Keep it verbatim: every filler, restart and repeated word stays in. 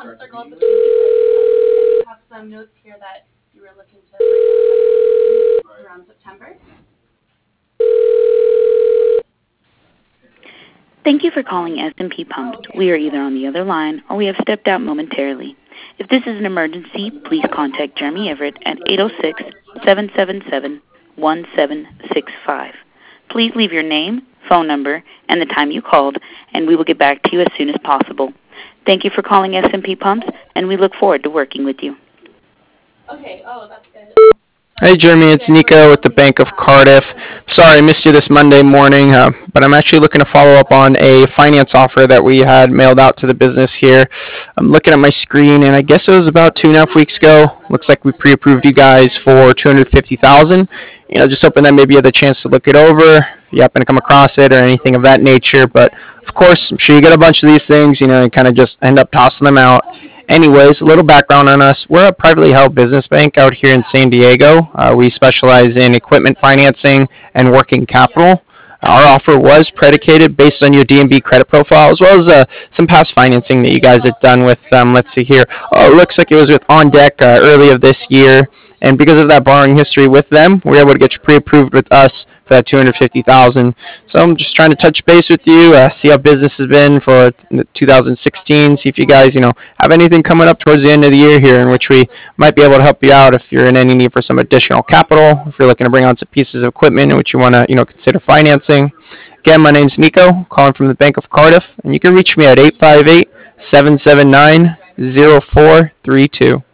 circle up with you because uh, I do have some notes here that you were looking to bring around September. Thank you for calling S and P Pumps. We are either on the other line or we have stepped out momentarily. If this is an emergency, please contact Jeremy Everett at eight oh six, seven seven seven, one seven six five. Please leave your name, phone number, and the time you called, and we will get back to you as soon as possible. Thank you for calling S and P Pumps, and we look forward to working with you. Okay, oh, that's good. Hey Jeremy, it's Nico with the Bank of Cardiff. Sorry I missed you this Monday morning, uh, but I'm actually looking to follow up on a finance offer that we had mailed out to the business here. I'm looking at my screen, and I guess it was about two and a half weeks ago. Looks like we pre-approved you guys for two hundred fifty thousand dollars. You know, just hoping that maybe you had the chance to look it over, if you happen to come across it or anything of that nature. But of course, I'm sure you get a bunch of these things, you know, and kind of just end up tossing them out. Anyways, a little background on us. We're a privately held business bank out here in San Diego. Uh, we specialize in equipment financing and working capital. Our offer was predicated based on your D and B credit profile, as well as uh, some past financing that you guys had done with, um, let's see here. Oh, it looks like it was with On Deck uh, early of this year. And because of that borrowing history with them, we were able to get you pre-approved with us for that two hundred fifty thousand dollars. So I'm just trying to touch base with you, uh, see how business has been for two thousand sixteen, see if you guys, you know, have anything coming up towards the end of the year here in which we might be able to help you out if you're in any need for some additional capital, if you're looking to bring on some pieces of equipment in which you want to, you know, consider financing. Again, my name's Nico, calling from the Bank of Cardiff, and you can reach me at eight five eight, seven seven nine, zero four three two.